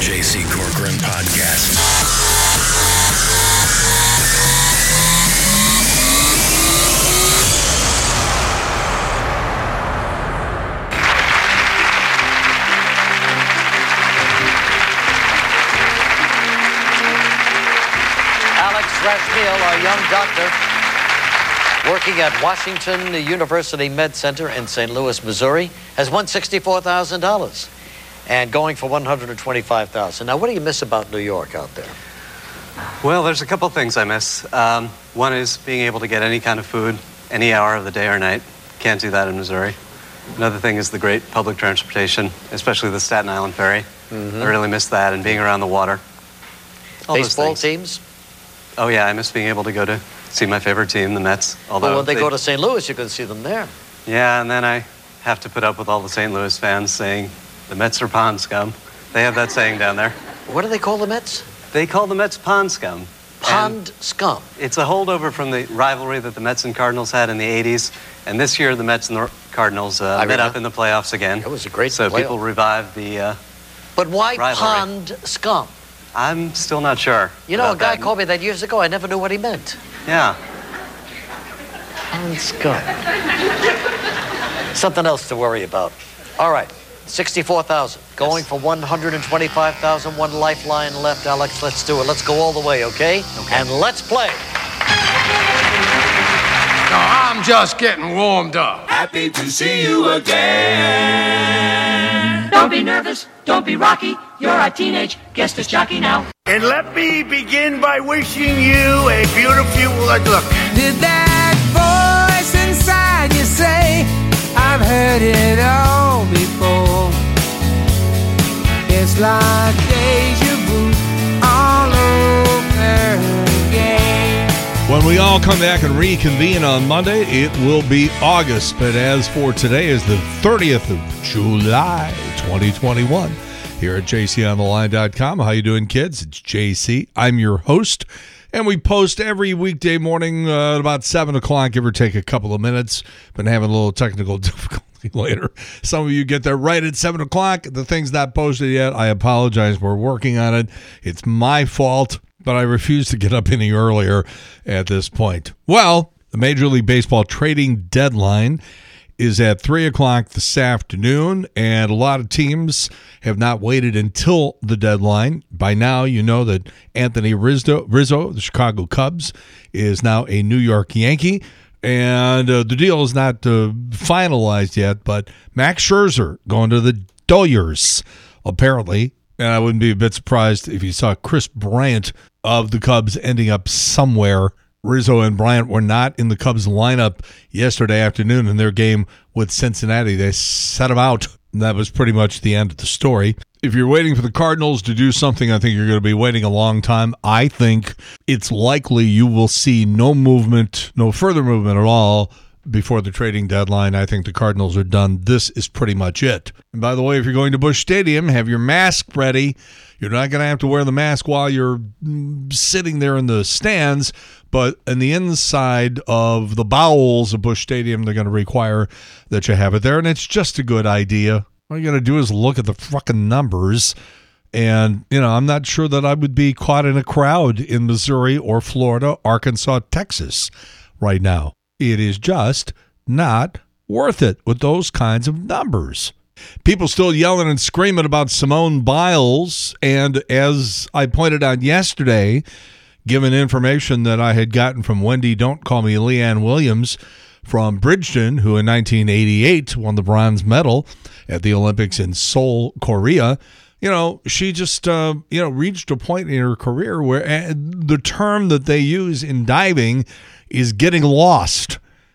J.C. Corcoran Podcast. Alex Rasmiel, our young doctor, working at Washington University Med Center in St. Louis, Missouri, has won $64,000 and going for $125,000. Now, what do you miss about New York out there? Well, there's a couple things I miss. One is being able to get any kind of food, any hour of the day or night. Can't do that in Missouri. Another thing is the great public transportation, especially the Staten Island Ferry. I really miss that, and being around the water. All those Baseball things. teams? Oh, yeah, I miss being able to go to see my favorite team, the Mets. Although Well, when they go to St. Louis, you can see them there. Yeah, and then I have to put up with all the St. Louis fans saying, the Mets are pond scum. They have that saying down there. What do they call the Mets? They call the Mets pond scum. Pond scum. It's a holdover from the rivalry that the Mets and Cardinals had in the 80s. And this year, the Mets and the Cardinals met up in the playoffs again. It was a great So playoff. people revived the But why rivalry. pond scum? I'm still not sure. You know, a about guy that. called me that years ago. I never knew what he meant. Yeah. Pond scum. Something else to worry about. All right. 64,000. Going for 125,000. One lifeline left, Alex. Let's do it. Let's go all the way, okay? And let's play. I'm just getting warmed up. Happy to see you again. Don't be nervous, don't be rocky. You're a teenage guest disc jockey now. And let me begin by wishing you a beautiful look. Did that voice inside you say, I've heard it all before? It's like deja vu all over again. When we all come back and reconvene on Monday, it will be August. But as for today is the 30th of July, 2021. Here at jcontheline.com. How you doing, kids? It's JC. I'm your host. And we post every weekday morning at about 7 o'clock, give or take a couple of minutes. Been having a little technical difficulty later. Some of you get there right at 7 o'clock. The thing's not posted yet. I apologize. We're working on it. It's my fault, but I refuse to get up any earlier at this point. Well, the Major League Baseball trading deadline is at 3 o'clock this afternoon, and a lot of teams have not waited until the deadline. By now, you know that Anthony Rizzo, the Chicago Cubs, is now a New York Yankee, and the deal is not finalized yet, but Max Scherzer going to the Dodgers, apparently, and I wouldn't be a bit surprised if you saw Chris Bryant of the Cubs ending up somewhere. Rizzo and Bryant were not in the Cubs lineup yesterday afternoon in their game with Cincinnati. They set them out. And that was pretty much the end of the story. If you're waiting for the Cardinals to do something, I think you're going to be waiting a long time. I think it's likely you will see no further movement at all before the trading deadline. I think the Cardinals are done. This is pretty much it. And by the way, if you're going to Busch Stadium, have your mask ready. You're not going to have to wear the mask while you're sitting there in the stands, but in the inside of the bowels of Busch Stadium, they're going to require that you have it there, and it's just a good idea. All you got to do is look at the fucking numbers, and, I'm not sure that I would be caught in a crowd in Missouri or Florida, Arkansas, Texas right now. It is just not worth it with those kinds of numbers. People still yelling and screaming about Simone Biles, and as I pointed out yesterday, given information that I had gotten from Wendy Don't Call Me Leanne Williams from Bridgeton, who in 1988 won the bronze medal at the Olympics in Seoul, Korea, she just, reached a point in her career where the term that they use in diving is getting lost.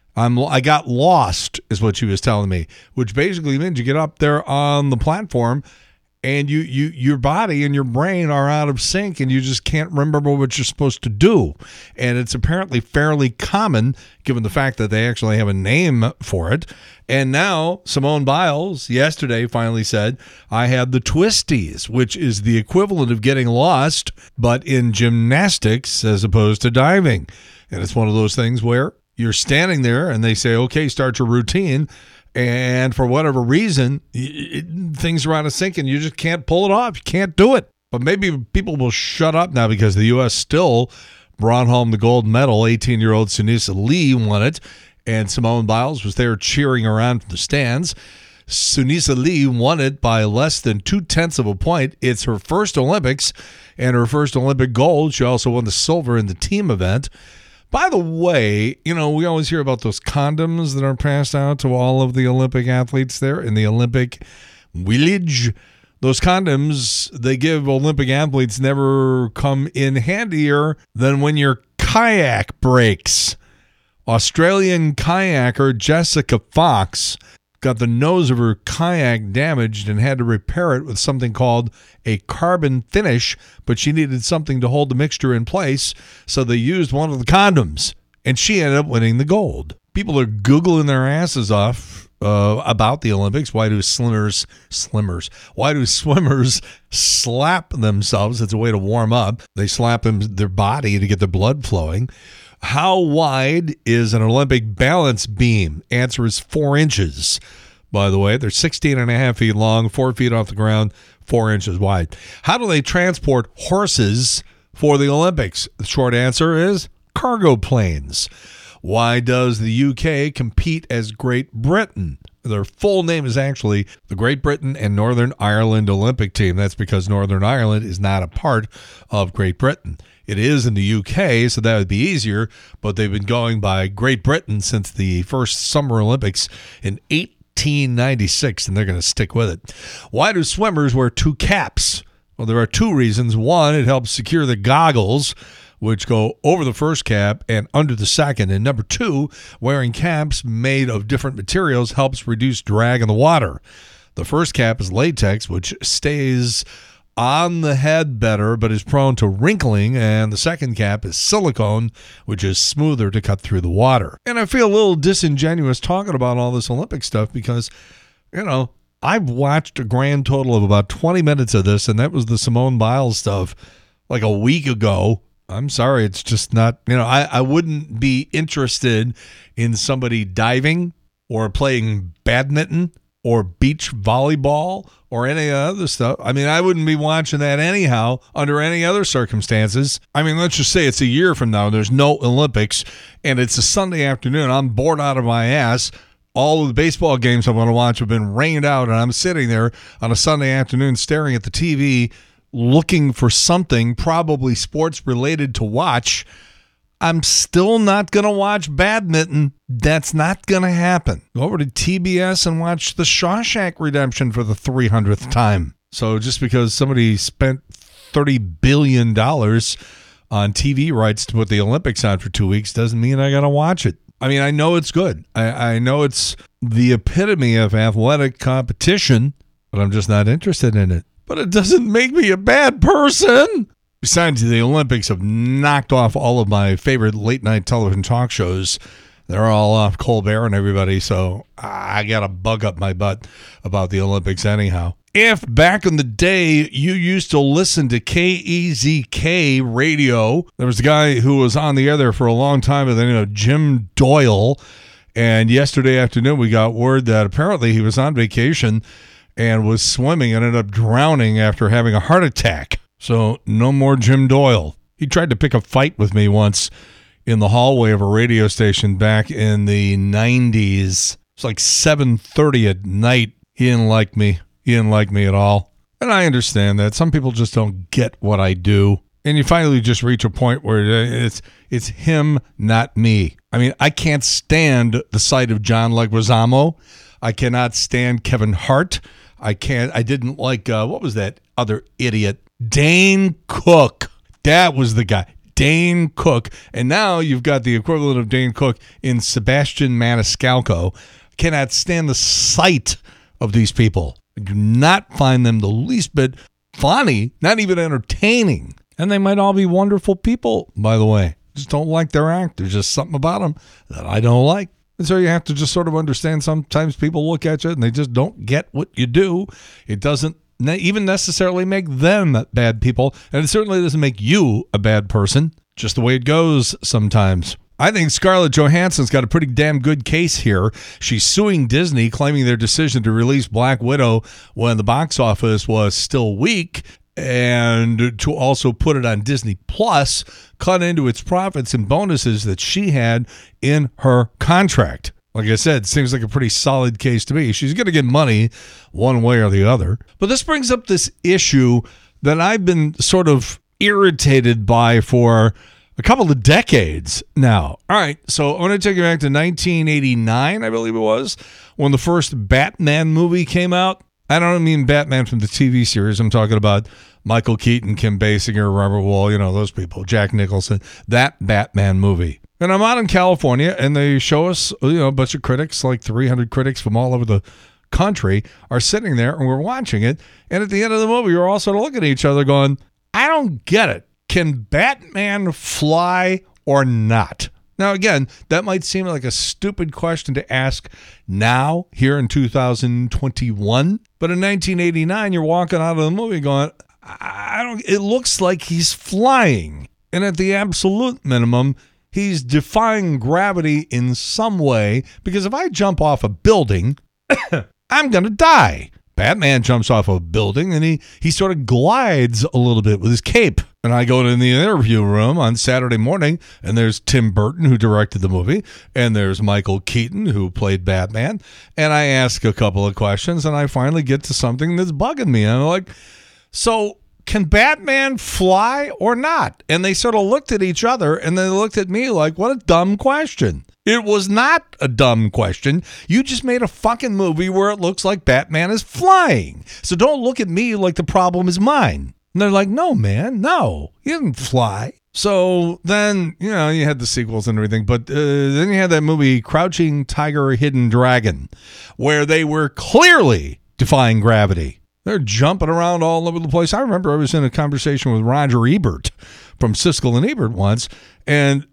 I got lost, is what she was telling me, which basically means you get up there on the platform and your body and your brain are out of sync and you just can't remember what you're supposed to do. And it's apparently fairly common, given the fact that they actually have a name for it. And now Simone Biles yesterday finally said, I had the twisties, which is the equivalent of getting lost, but in gymnastics as opposed to diving. And it's one of those things where you're standing there and they say, okay, start your routine. And for whatever reason, things are out of sync and you just can't pull it off. You can't do it. But maybe people will shut up now because the U.S. still brought home the gold medal. 18-year-old Sunisa Lee won it, and Simone Biles was there cheering around from the stands. Sunisa Lee won it by less than 0.2 of a point. It's her first Olympics and her first Olympic gold. She also won the silver in the team event. By the way, we always hear about those condoms that are passed out to all of the Olympic athletes there in the Olympic Village. Those condoms they give Olympic athletes never come in handier than when your kayak breaks. Australian kayaker Jessica Fox got the nose of her kayak damaged and had to repair it with something called a carbon finish, but she needed something to hold the mixture in place, so they used one of the condoms, and she ended up winning the gold. People are Googling their asses off about the Olympics. Why do swimmers slap themselves? It's a way to warm up. They slap their body to get the blood flowing. How wide is an Olympic balance beam? Answer is 4 inches. By the way, they're 16.5 feet long, 4 feet off the ground, 4 inches wide. How do they transport horses for the Olympics? The short answer is cargo planes. Why does the UK compete as Great Britain? Their full name is actually the Great Britain and Northern Ireland Olympic Team. That's because Northern Ireland is not a part of Great Britain. It is in the UK, so that would be easier, but they've been going by Great Britain since the first Summer Olympics in 1896, and they're going to stick with it. Why do swimmers wear 2 caps? Well, there are 2 reasons. One, it helps secure the goggles, which go over the first cap and under the second. And number 2, wearing caps made of different materials helps reduce drag in the water. The first cap is latex, which stays on the head better, but is prone to wrinkling, and the second cap is silicone, which is smoother to cut through the water. And I feel a little disingenuous talking about all this Olympic stuff because, I've watched a grand total of about 20 minutes of this, and that was the Simone Biles stuff like a week ago. I'm sorry, it's just not, I wouldn't be interested in somebody diving or playing badminton or beach volleyball or any other stuff. I mean, I wouldn't be watching that anyhow under any other circumstances. I mean, let's just say it's a year from now. There's no Olympics, and it's a Sunday afternoon. I'm bored out of my ass. All of the baseball games I want to watch have been rained out, and I'm sitting there on a Sunday afternoon staring at the TV looking for something probably sports-related to watch. I'm still not going to watch badminton. That's not going to happen. Go over to TBS and watch The Shawshank Redemption for the 300th time. So just because somebody spent $30 billion on TV rights to put the Olympics on for 2 weeks doesn't mean I got to watch it. I mean, I know it's good. I know it's the epitome of athletic competition, but I'm just not interested in it. But it doesn't make me a bad person. Besides, the Olympics have knocked off all of my favorite late-night television talk shows. They're all off Colbert and everybody, so I got a bug up my butt about the Olympics anyhow. If back in the day you used to listen to KEZK radio, there was a guy who was on the air there for a long time by the name of Jim Doyle, and yesterday afternoon we got word that apparently he was on vacation and was swimming and ended up drowning after having a heart attack. So no more Jim Doyle. He tried to pick a fight with me once in the hallway of a radio station back in the 90s. It's like 7:30 at night. He didn't like me. He didn't like me at all. And I understand that. Some people just don't get what I do. And you finally just reach a point where it's him, not me. I mean, I can't stand the sight of John Leguizamo. I cannot stand Kevin Hart. I didn't like, what was that other idiot? Dane Cook. That was the guy. Dane Cook. And now you've got the equivalent of Dane Cook in Sebastian Maniscalco. Cannot stand the sight of these people. I do not find them the least bit funny, not even entertaining. And they might all be wonderful people, by the way. Just don't like their act. There's just something about them that I don't like. And so you have to just sort of understand sometimes people look at you and they just don't get what you do. It doesn't even necessarily make them bad people, and it certainly doesn't make you a bad person. Just the way it goes sometimes. I think Scarlett Johansson's got a pretty damn good case here. She's suing Disney, claiming their decision to release Black Widow when the box office was still weak and to also put it on Disney Plus, cut into its profits and bonuses that she had in her contract. Like I said, seems like a pretty solid case to me. She's going to get money one way or the other. But this brings up this issue that I've been sort of irritated by for a couple of decades now. All right, so I want to take you back to 1989, I believe it was, when the first Batman movie came out. I don't mean Batman from the TV series. I'm talking about Michael Keaton, Kim Basinger, Robert Wall, those people, Jack Nicholson, that Batman movie. And I'm out in California, and they show us, a bunch of critics, like 300 critics from all over the country, are sitting there, and we're watching it. And at the end of the movie, we're all sort of looking at each other going, I don't get it. Can Batman fly or not? Now, again, that might seem like a stupid question to ask now, here in 2021. But in 1989, you're walking out of the movie going, it looks like he's flying. And at the absolute minimum, he's defying gravity in some way, because if I jump off a building, I'm going to die. Batman jumps off a building and he sort of glides a little bit with his cape. And I go in the interview room on Saturday morning, and there's Tim Burton, who directed the movie, and there's Michael Keaton, who played Batman. And I ask a couple of questions, and I finally get to something that's bugging me. And I'm like, so can Batman fly or not? And they sort of looked at each other, and they looked at me like, what a dumb question. It was not a dumb question. You just made a fucking movie where it looks like Batman is flying. So don't look at me like the problem is mine. And they're like, no, man, no, he didn't fly. So then, you had the sequels and everything. But then you had that movie, Crouching Tiger, Hidden Dragon, where they were clearly defying gravity. They're jumping around all over the place. I remember I was in a conversation with Roger Ebert from Siskel and Ebert once, and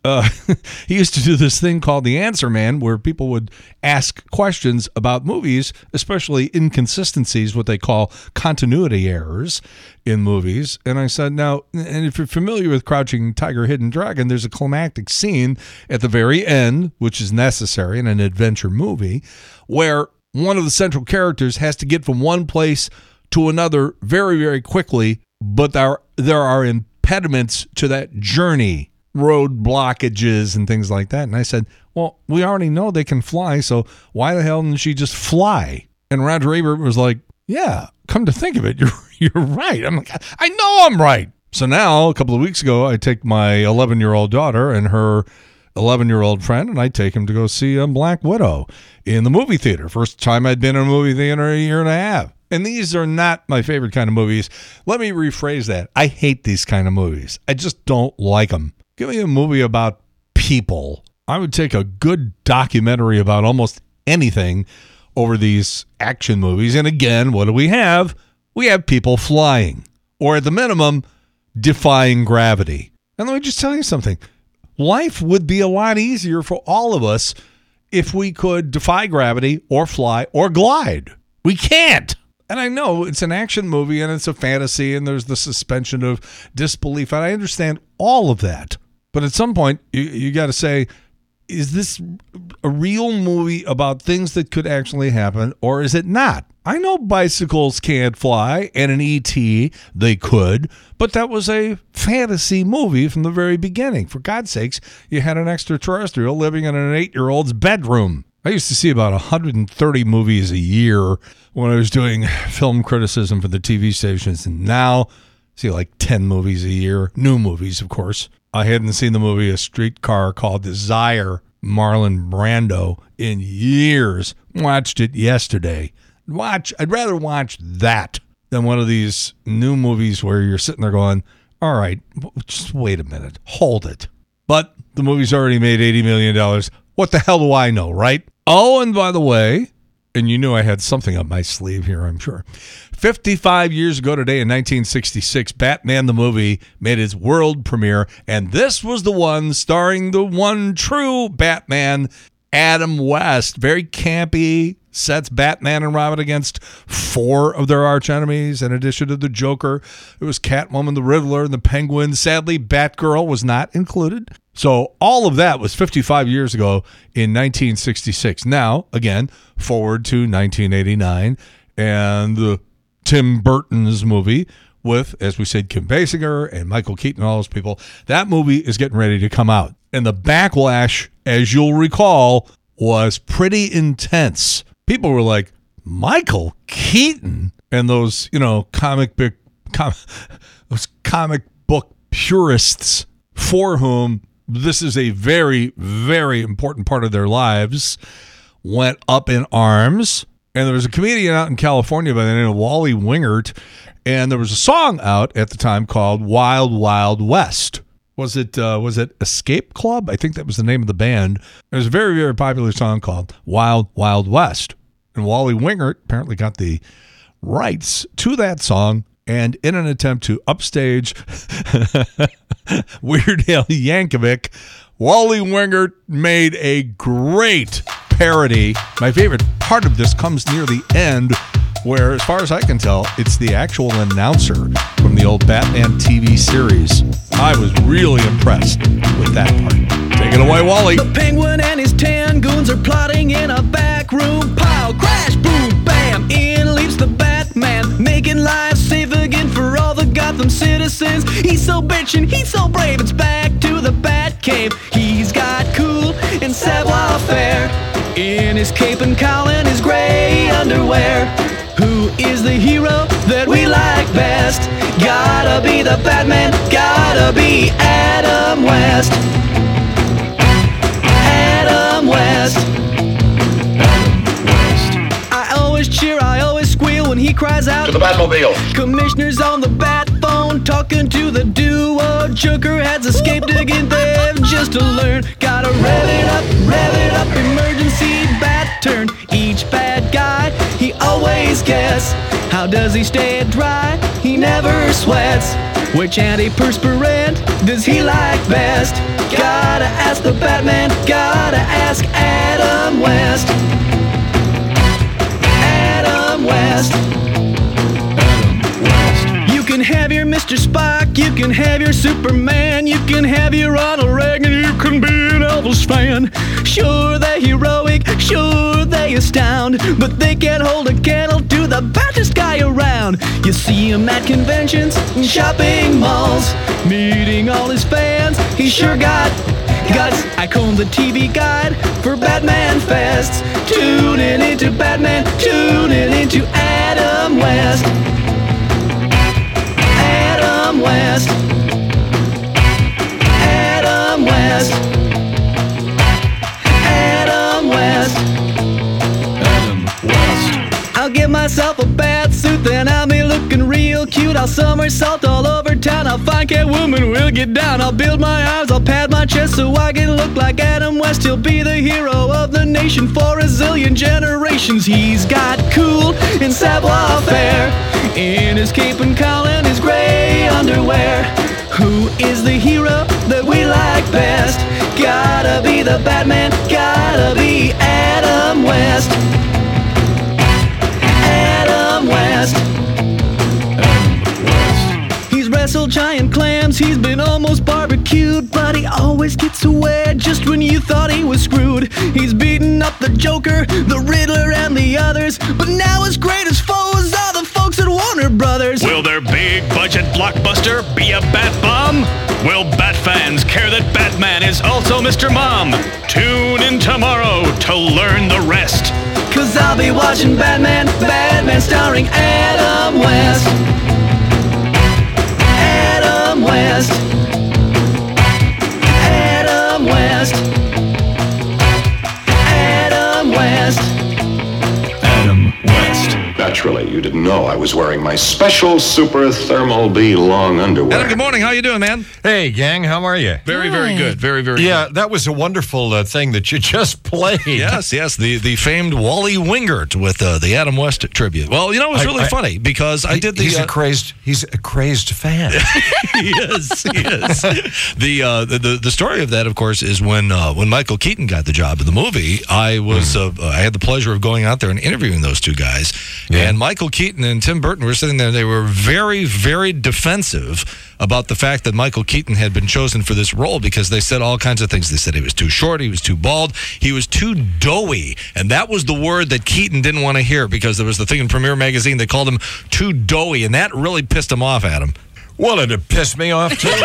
he used to do this thing called The Answer Man, where people would ask questions about movies, especially inconsistencies, what they call continuity errors in movies. And I said, now, and if you're familiar with Crouching Tiger, Hidden Dragon, there's a climactic scene at the very end, which is necessary in an adventure movie, where one of the central characters has to get from one place to another very, very quickly, but there are impediments to that journey, road blockages and things like that. And I said, well, we already know they can fly, so why the hell didn't she just fly? And Roger Ebert was like, yeah, come to think of it, you're right. I'm like, I know I'm right. So now, a couple of weeks ago, I take my 11-year-old daughter and her 11-year-old friend, and I take him to go see Black Widow in the movie theater. First time I'd been in a movie theater in a year and a half. And these are not my favorite kind of movies. Let me rephrase that. I hate these kind of movies. I just don't like them. Give me a movie about people. I would take a good documentary about almost anything over these action movies. And again, what do we have? We have people flying, or at the minimum, defying gravity. And let me just tell you something. Life would be a lot easier for all of us if we could defy gravity or fly or glide. We can't. And I know it's an action movie and it's a fantasy and there's the suspension of disbelief. And I understand all of that. But at some point, you got to say, is this a real movie about things that could actually happen, or is it not? I know bicycles can't fly, and in E.T. they could, but that was a fantasy movie from the very beginning. For God's sakes, you had an extraterrestrial living in an 8-year-old's bedroom. I used to see about 130 movies a year when I was doing film criticism for the TV stations, and now I see like 10 movies a year, new movies, of course. I hadn't seen the movie A Streetcar Called Desire, Marlon Brando, in years. Watched it yesterday. I'd rather watch that than one of these new movies where you're sitting there going, all right, just wait a minute, hold it. But the movie's already made $80 million. What the hell do I know, right? Oh, and by the way, and you knew I had something up my sleeve here, I'm sure. 55 years ago today in 1966, Batman the movie made its world premiere, and this was the one starring the one true Batman, Adam West. Very campy, sets Batman and Robin against 4 of their arch enemies. In addition to the Joker, it was Catwoman, the Riddler, and the Penguin. Sadly, Batgirl was not included. So all of that was 55 years ago in 1966. Now, again, forward to 1989, and Tim Burton's movie, with, as we said, Kim Basinger and Michael Keaton and all those people. That movie is getting ready to come out. And the backlash, as you'll recall, was pretty intense. People were like, Michael Keaton? And those, comic book purists for whom this is a very, very important part of their lives went up in arms. And there was a comedian out in California by the name of Wally Wingert, and there was a song out at the time called Wild Wild West. Was it Escape Club? I think that was the name of the band. It was a very, very popular song called Wild Wild West. And Wally Wingert apparently got the rights to that song, and in an attempt to upstage Weird Al Yankovic, Wally Wingert made a great parody. My favorite part of this comes near the end, where, as far as I can tell, it's the actual announcer from the old Batman TV series. I was really impressed with that part. Take it away, Wally. The Penguin and his 10 goons are plotting in a back room. Pow, crash, boom, bam, in leaps the Batman, making life safe again for all the Gotham citizens. He's so bitchin', he's so brave, it's back to the Batcave. He's got cool and savoir faire in his cape and cowl and his gray underwear. Who is the hero that we like best? Gotta be the Batman, gotta be Adam West. Adam West. Adam West. I always cheer, I always squeal when he cries out, To the Batmobile. Commissioner's on the bat phone, talking to the duo. Joker has escaped again, they've just to learn. Gotta rev it up, emergency bat turn. Each bad guy, he always guess. How does he stay dry? He never sweats. Which antiperspirant does he like best? Gotta ask the Batman, gotta ask Adam West. Adam West. You can have your Mr. Spock, you can have your Superman, you can have your Ronald Reagan, you can be an Elvis fan. Sure, they're heroic, sure they astound, but they can't hold a candle to the baddest guy around. You see him at conventions and shopping malls, meeting all his fans, he sure got guts. I comb the TV guide for Batman Fests, tuning into Batman, tuning into Adam West. Adam West. Adam West. Adam West. Adam West. I'll give myself a bath suit, then I'll be looking real cute. I'll somersault all over town, I'll find Catwoman, we'll get down. I'll build my arms, I'll pad my chest so I can look like Adam West. He'll be the hero of the nation for a zillion generations. He's got cool and savoir faire in his cape and cowl and his gray underwear. Who is the hero that we like best? Gotta be the Batman, gotta be Adam West. Adam West. Adam West. He's wrestled giant clams, he's been almost barbecued, but he always gets away just when you thought he was screwed. He's beaten up the Joker, the Riddler, and the others, but now his greatest foes are the folks at Warner Brothers. Will their big budget blockbuster be a bat bomb? Will bat fans care that Batman is also Mr. Mom? Tune in tomorrow to learn the rest. 'Cause I'll be watching Batman, Batman starring Adam West. Adam West. Adam West. Adam West. Adam West. Naturally, you didn't know I was wearing my special Super Thermal B long underwear. Adam, good morning. How you doing, man? Hey, gang. How are you? Very, very good. Very, very good. Yeah, that was a wonderful thing that you just played. Yes. The famed Wally Wingert with the Adam West tribute. Well, it was really funny because I did the... He's a crazed fan. He is. The story of that, of course, is when Michael Keaton got the job in the movie, I was I had the pleasure of going out there and interviewing those two guys. Yeah. And Michael Keaton Keaton and Tim Burton were sitting there. They were very, very defensive about the fact that Michael Keaton had been chosen for this role because they said all kinds of things. They said he was too short, he was too bald, he was too doughy. And that was the word that Keaton didn't want to hear because there was the thing in Premiere Magazine, they called him too doughy, and that really pissed him off, Adam. Well, it pissed me off, too.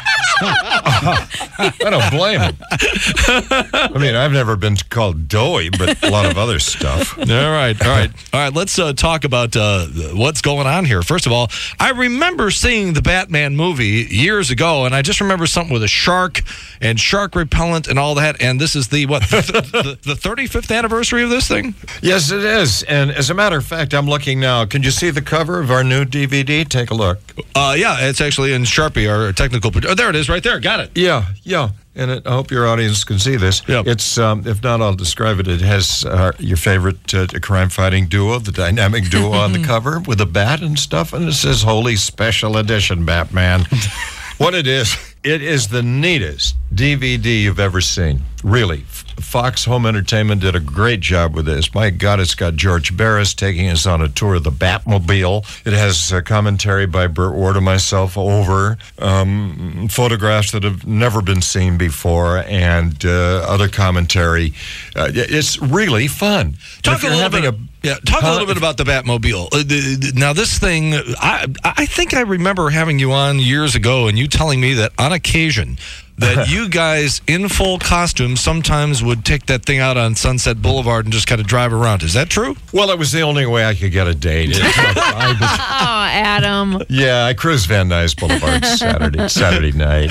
I don't blame him. I mean, I've never been called doughy, but a lot of other stuff. All right. Let's talk about what's going on here. First of all, I remember seeing the Batman movie years ago, and I just remember something with a shark and shark repellent and all that. And this is the 35th anniversary of this thing? Yes, it is. And as a matter of fact, I'm looking now. Can you see the cover of our new DVD? Take a look. Yeah, it's actually in Sharpie, our technical producer. Oh, there it is, right there. Got it. Yeah. And I hope your audience can see this. Yep. It's, if not, I'll describe it. It has your favorite crime-fighting duo, the dynamic duo on the cover with a bat and stuff, and it says Holy Special Edition Batman. What it is the neatest DVD you've ever seen. Really. Fox Home Entertainment did a great job with this. My God, it's got George Barris taking us on a tour of the Batmobile. It has commentary by Burt Ward and myself over photographs that have never been seen before and other commentary. It's really fun. Talk a little bit about the Batmobile. Now, this thing, I think I remember having you on years ago and you telling me that on occasion that you guys in full costume sometimes would take that thing out on Sunset Boulevard and just kind of drive around. Is that true? Well, it was the only way I could get a date. Oh, Adam. Yeah, I cruised Van Nuys Boulevard Saturday night.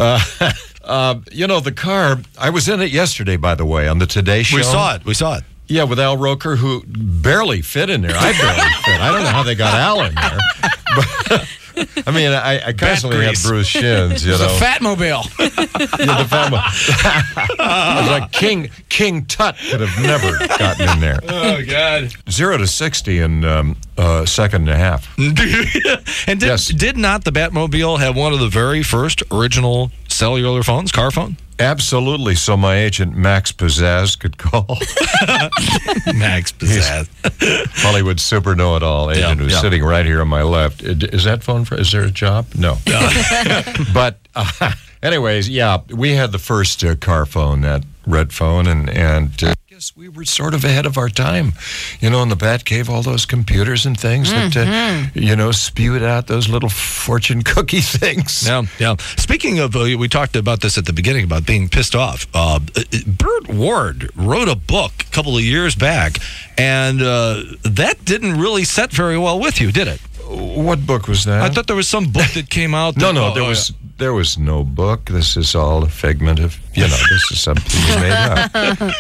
The car, I was in it yesterday, by the way, on the Today Show. We saw it. Yeah, with Al Roker, who barely fit in there. I barely fit. I don't know how they got Al in there. But, I mean, I constantly had bruised shins, you know. It's a Fatmobile. Yeah, the Fatmobile. It was like King Tut could have never gotten in there. Oh, God. 0 to 60 in a second and a half. And did not the Batmobile have one of the very first original cellular phones, car phone? Absolutely. So my agent, Max Pizzazz, could call. Max Pizzazz. Hollywood super know-it-all agent who's sitting right here on my left. Is that phone is there a job? No. But anyways, we had the first car phone, that red phone, and I guess we were sort of ahead of our time. You know, in the Batcave, all those computers and things that, spewed out those little fortune cookie things. Yeah. Speaking of, we talked about this at the beginning about being pissed off. Burt Ward wrote a book a couple of years back, and that didn't really set very well with you, did it? What book was that? I thought there was some book that came out. There was no book. This is all a figment of, this is something you made up.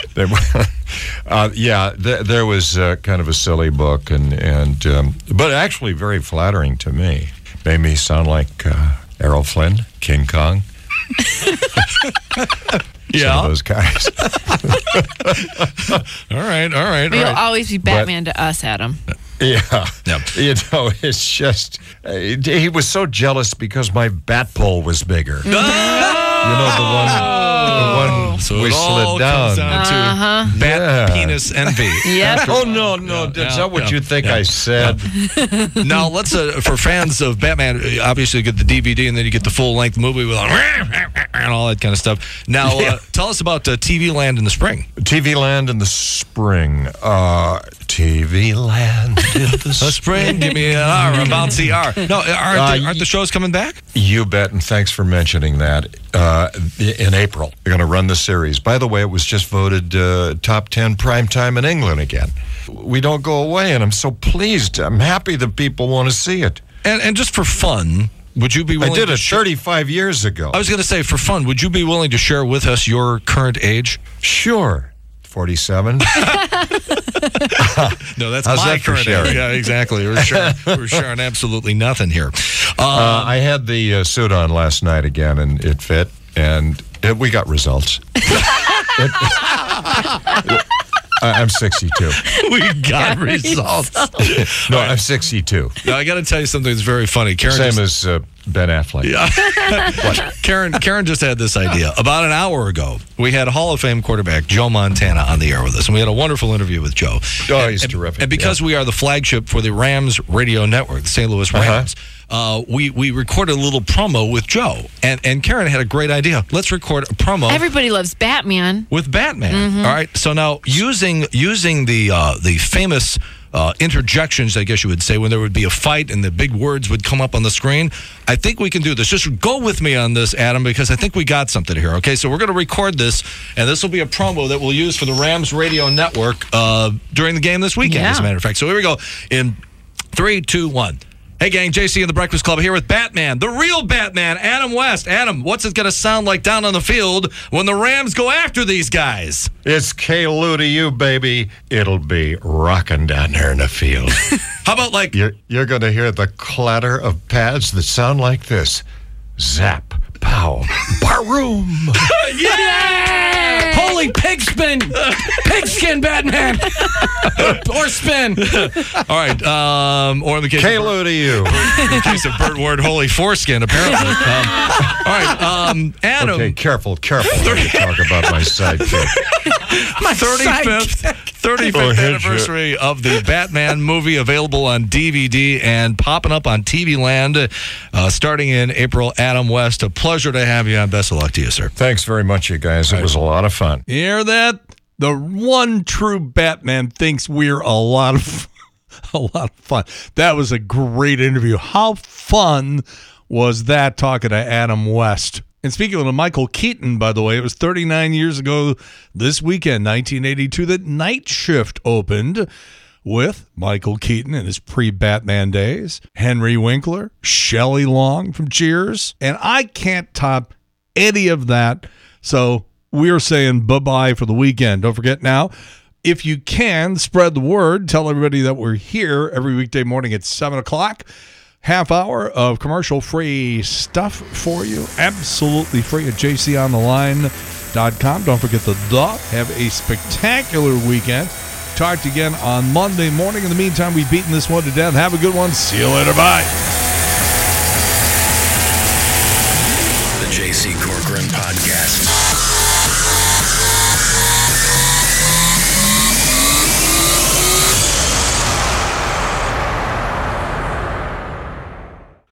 There was kind of a silly book, but actually very flattering to me. Made me sound like Errol Flynn, King Kong. Some of those guys. All right. You'll always be Batman to us, Adam. Yeah. It's just, he was so jealous because my bat pole was bigger. The one so we slid down. Comes down to bat penis envy. Yep. Oh, no. That's not what you think I said. Now, let's, for fans of Batman, obviously you get the DVD and then you get the full-length movie with and all that kind of stuff. Now, tell us about TV Land in the spring. TV Land in the spring. TV Land in the spring. Give me an R, a bouncy R. No, aren't the shows coming back? You bet, and thanks for mentioning that. In April, we're going to run the series. By the way, it was just voted top 10 primetime in England again. We don't go away, and I'm so pleased. I'm happy that people want to see it. And just for fun, would you be willing I did it 35 years ago. I was going to say, for fun, would you be willing to share with us your current age? Sure. 47. No, that's How's my that for current sharing? age. Yeah, exactly. We're sharing absolutely nothing here. I had the suit on last night again, and it fit, and we got results. I'm 62. We got results. No, I'm 62. Now, I got to tell you something that's very funny. Karen Same as Ben Affleck. Yeah. Karen just had this idea. About an hour ago, we had Hall of Fame quarterback Joe Montana on the air with us, and we had a wonderful interview with Joe. Oh, he's terrific. And because we are the flagship for the Rams radio network, the St. Louis Rams, we recorded a little promo with Joe. And Karen had a great idea. Let's record a promo. Everybody loves Batman. With Batman. All right. So now, using the famous interjections, I guess you would say, when there would be a fight and the big words would come up on the screen, I think we can do this. Just go with me on this, Adam, because I think we got something here. Okay, so we're going to record this, and this will be a promo that we'll use for the Rams radio network during the game this weekend, as a matter of fact. So here we go in 3, 2, 1. Hey, gang, JC and the Breakfast Club here with Batman, the real Batman, Adam West. Adam, what's it going to sound like down on the field when the Rams go after these guys? It's K-Lou to you, baby. It'll be rocking down there in the field. How about like... You're going to hear the clatter of pads that sound like this. Zap, pow, baroom. Yeah! Holy pigskin! Pigskin Batman! Or spin. All right. Or in the case K-Lou to you. In the case of Burt Ward, holy foreskin, apparently. All right. Adam. Okay, careful. Talk about my sidekick. My 35th anniversary of the Batman movie, available on DVD and popping up on TV Land starting in April. Adam West, a pleasure to have you on. Best of luck to you, sir. Thanks very much, you guys. It was a lot of fun. You hear that? The one true Batman thinks we're a lot of fun. That was a great interview. How fun was that, talking to Adam West? And speaking of Michael Keaton, by the way, it was 39 years ago this weekend, 1982, that Night Shift opened with Michael Keaton in his pre-Batman days, Henry Winkler, Shelley Long from Cheers, and I can't top any of that. So we're saying bye-bye for the weekend. Don't forget now, if you can, spread the word. Tell everybody that we're here every weekday morning at 7 o'clock. Half hour of commercial-free stuff for you. Absolutely free at jcontheline.com. Don't forget the dot. Have a spectacular weekend. Talk to you again on Monday morning. In the meantime, we've beaten this one to death. Have a good one. See you later. Bye. The J.C. Corcoran Podcast.